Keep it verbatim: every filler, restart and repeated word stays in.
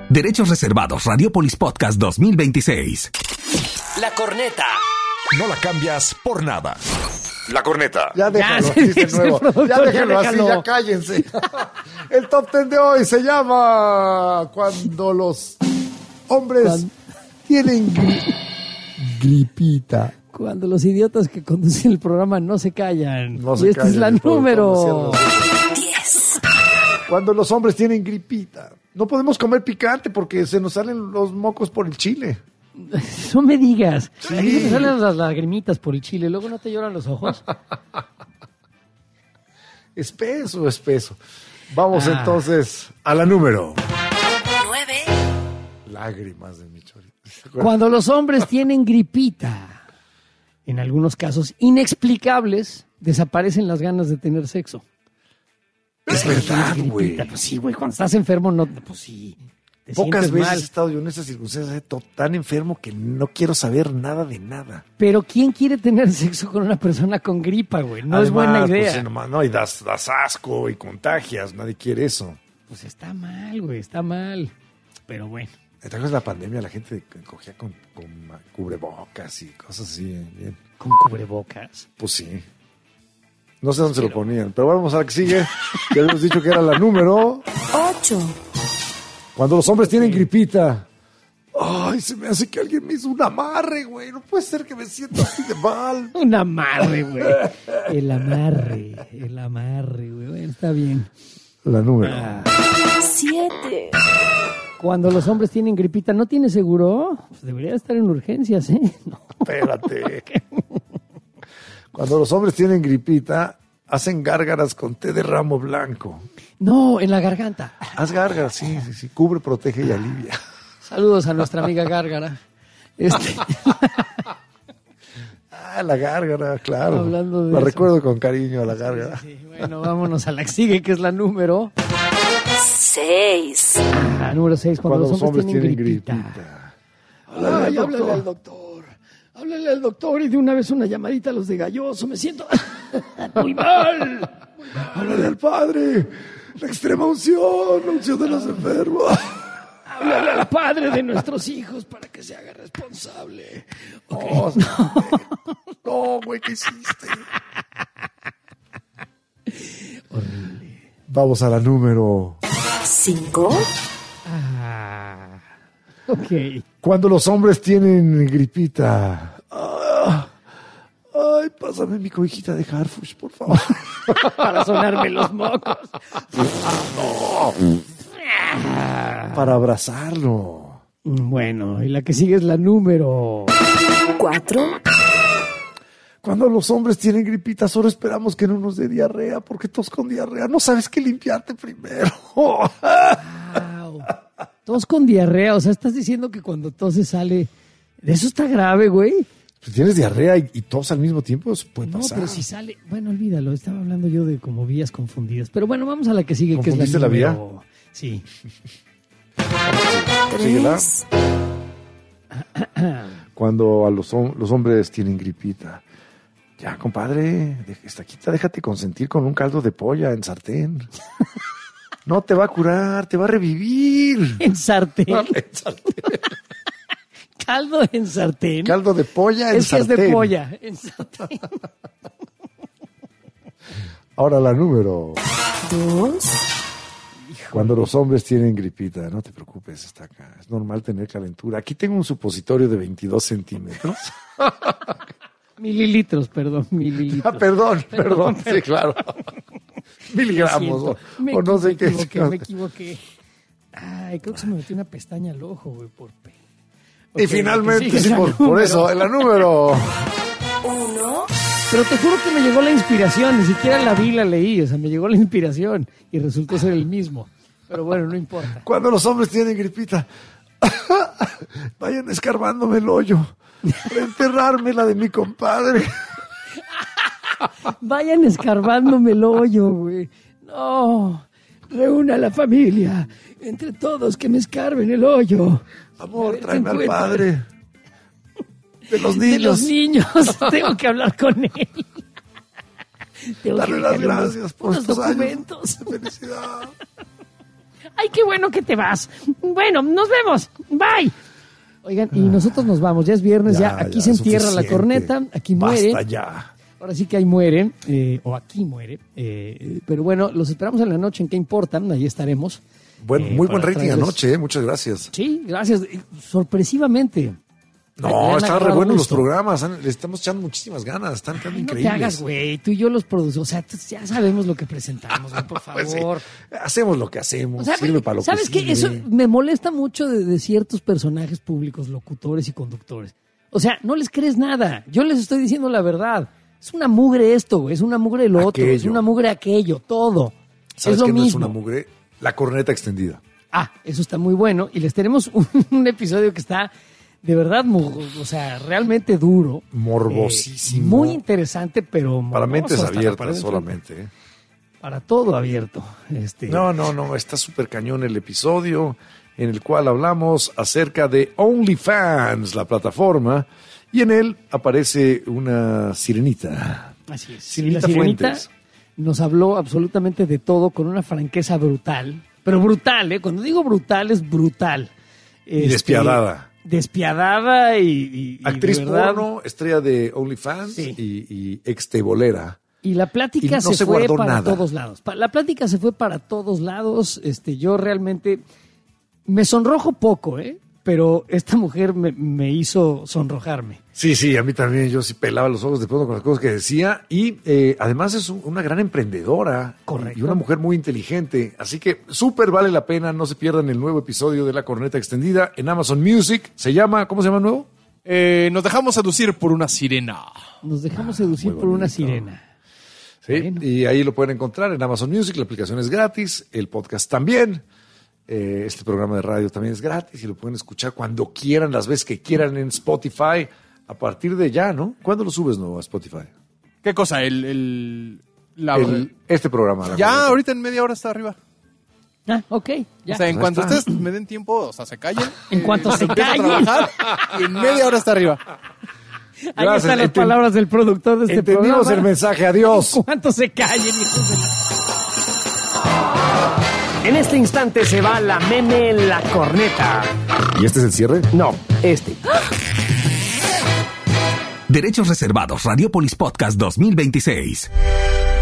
Derechos reservados. Radiopolis Podcast dos mil veintiséis. La corneta. No la cambias por nada. La corneta. Ya déjalo Ya, así de sí, nuevo. productor, Ya déjalo ya así, déjalo. ya cállense. El top ten de hoy se llama Cuando los hombres Cuando- tienen gri- gripita. Cuando los idiotas que conducen el programa no se callan. No y se esta callen, es la el productor número. no cierra. Cuando los hombres tienen gripita. No podemos comer picante porque se nos salen los mocos por el chile. No me digas. Sí. Aquí se me salen las lagrimitas por el chile. Luego no te lloran los ojos. Espeso, espeso. Vamos Ah. entonces a la número. nueve. Lágrimas de mi chorito. Cuando los hombres tienen gripita, en algunos casos inexplicables, desaparecen las ganas de tener sexo. Es verdad, Gripita, güey. Pues sí, güey. Cuando estás enfermo, no, pues sí. Te Pocas sientes veces mal. he estado yo en esas circunstancias he estado tan enfermo que no quiero saber nada de nada. Pero ¿quién quiere tener sexo con una persona con gripa, güey? No es Además, buena pues, idea. sí, nomás, no, y das, das asco y contagias. Nadie quiere eso. Pues está mal, güey, está mal. Pero bueno. ¿Te acuerdas de la pandemia? La gente cogía con, con ma- cubrebocas y cosas así. eh, Bien. Con cubrebocas. Pues sí. No sé dónde se lo ponían. Pero vamos a la que sigue. Ya habíamos dicho que era la número. ocho. Cuando los hombres tienen gripita. Ay, se me hace que alguien me hizo un amarre, güey. No puede ser que me sienta así de mal. Un amarre, güey. El amarre, el amarre, güey. Bueno, está bien. La número. siete. Cuando los hombres tienen gripita, ¿no tiene seguro? Pues debería estar en urgencias, ¿eh? No. Espérate. Cuando los hombres tienen gripita, hacen gárgaras con té de ramo blanco. No, en la garganta. Haz gárgaras, sí, sí, sí. Cubre, protege y alivia. Saludos a nuestra amiga Gárgara. Este, Ah, la gárgara, claro. Hablando de la eso. recuerdo con cariño a la gárgara. sí, bueno, vámonos a la que sigue, que es la número. seis. La número seis, cuando, los hombres, tienen, gripita. gripita. Ay, háblale al doctor. Háblale al doctor y de una vez una llamadita a los de Galloso. Me siento muy mal. Háblale al padre. La extrema unción, la unción de los enfermos. Háblale al padre de nuestros hijos para que se haga responsable. Ok. No, no, güey, ¿qué hiciste? Horrible. Vamos a la número. cinco. Ah, ok. Cuando los hombres tienen gripita. Ah, ay, pásame mi cobijita de Harfush, por favor. Para sonarme los mocos. Para abrazarlo. Bueno, y la que sigue es la número. cuatro. Cuando los hombres tienen gripita, solo esperamos que no nos dé diarrea, porque tos con diarrea no sabes qué limpiarte primero. Wow. Tos con diarrea, o sea, estás diciendo que cuando toses sale... Eso está grave, güey. Si tienes diarrea y, y tos al mismo tiempo, eso puede No, pasar. pero si sale... Bueno, olvídalo, estaba hablando yo de como vías confundidas. Pero bueno, vamos a la que sigue, que es la ¿Confundiste la vía? número... Sí. Síguela. tres. Cuando a los, hom- los hombres tienen gripita. Ya, compadre, de- esta quita, déjate consentir con un caldo de polla en sartén. No te va a curar, te va a revivir. En sartén. En sartén. Caldo en sartén. Caldo de polla en es que es sartén. de polla. En sartén. Ahora la número. dos. Cuando los hombres tienen gripita, no te preocupes, está acá. Es normal tener calentura. Aquí tengo un supositorio de veintidós centímetros. Mililitros, perdón, mililitros. Ah, perdón, perdón, sí, claro. Miligramos, o, Me o no sé me qué. equivoqué, me equivoqué. Ay, creo que se me metió una pestaña al ojo, güey, por pe. Y Ok, finalmente, lo que sigue sí, es la por, por número. eso, en la número. uno. Pero te juro que me llegó la inspiración, ni siquiera la vi, la leí, o sea, me llegó la inspiración y resultó ser el mismo. Pero bueno, no importa. Cuando los hombres tienen gripita, vayan escarbándome el hoyo para enterrarme la de mi compadre. Vayan escarbándome el hoyo, güey. No, reúna a la familia, entre todos que me escarben el hoyo. A Amor, ver, tráeme ¿se al encuentra? padre. De los De los niños. niños, tengo que hablar con él. Tengo Darle que las dejarle unos- gracias por unos estos documentos. años de felicidad. Ay, qué bueno que te vas. Bueno, nos vemos. Bye. Oigan, y nosotros nos vamos. Ya es viernes, ya, ya aquí ya, se entierra suficiente. La corneta, aquí muere. Basta ya. Ahora sí que ahí muere, eh, o aquí muere. Eh, pero bueno, los esperamos en la noche en ¿Qué importan? Ahí estaremos. Buen, eh, muy buen rating traerles... anoche, eh, muchas gracias. Sí, gracias. Sorpresivamente. No, están re buenos los programas, le estamos echando muchísimas ganas, están quedando increíbles. No te hagas, güey, tú y yo los producimos, o sea, ya sabemos lo que presentamos, güey, por favor. Pues sí, hacemos lo que hacemos, o sea, sirve para lo ¿sabes que qué? sirve. Eso me molesta mucho de, de ciertos personajes públicos, locutores y conductores. O sea, no les crees nada, yo les estoy diciendo la verdad. Es una mugre esto, güey, es una mugre lo aquello. Otro, es una mugre aquello, todo. ¿Sabes es lo qué no mismo. Es una mugre? La corneta extendida. Ah, eso está muy bueno. Y les tenemos un, un episodio que está de verdad, o sea, realmente duro. Morbosísimo. Eh, muy interesante, pero para mentes abiertas solamente. ¿eh? Para todo abierto. Este... No, no, no, está súper cañón el episodio en el cual hablamos acerca de OnlyFans, la plataforma, y en él aparece una sirenita. Así es. Sirenita, y la sirenita Fuentes. Nos habló absolutamente de todo con una franqueza brutal. Pero brutal, ¿eh? Cuando digo brutal, es brutal. Y este, despiadada. Despiadada y... y Actriz y de verdad, porno, estrella de OnlyFans sí. y, y extebolera. Y la plática y no se, se fue guardó para nada. todos lados. La plática se fue para todos lados. Este, yo realmente me sonrojo poco, ¿eh? Pero esta mujer me, me hizo sonrojarme. Sí, sí, a mí también. Yo sí pelaba los ojos de pronto con las cosas que decía. Y eh, además es un, una gran emprendedora. Correcto. Y una mujer muy inteligente. Así que súper vale la pena. No se pierdan el nuevo episodio de La Corneta Extendida en Amazon Music. Se llama, ¿cómo se llama el nuevo? Eh, nos dejamos seducir por una sirena. Nos dejamos seducir Muy por una bonito. sirena. Sí, Bueno. y ahí lo pueden encontrar en Amazon Music. La aplicación es gratis. El podcast también. Eh, este programa de radio también es gratis y lo pueden escuchar cuando quieran, las veces que quieran en Spotify. A partir de ya, ¿no? ¿Cuándo lo subes, no, a Spotify? ¿Qué cosa? El, el, la- El- este programa. La ya, Corneta. ahorita en media hora está arriba. Ah, ok, ya. O sea, en Ahí cuanto está. ustedes me den tiempo, o sea, se callen. En cuanto se empiezo a callen. trabajar, y en media hora está arriba. Ahí Gracias, están las enten- palabras del productor de este Entendimos programa. el mensaje, adiós. ¿Cuánto se callen, hijos de la... En este instante se va la meme en la corneta. ¿Y este es el cierre? No, este. Derechos reservados. Radiopolis Podcast dos mil veintiséis.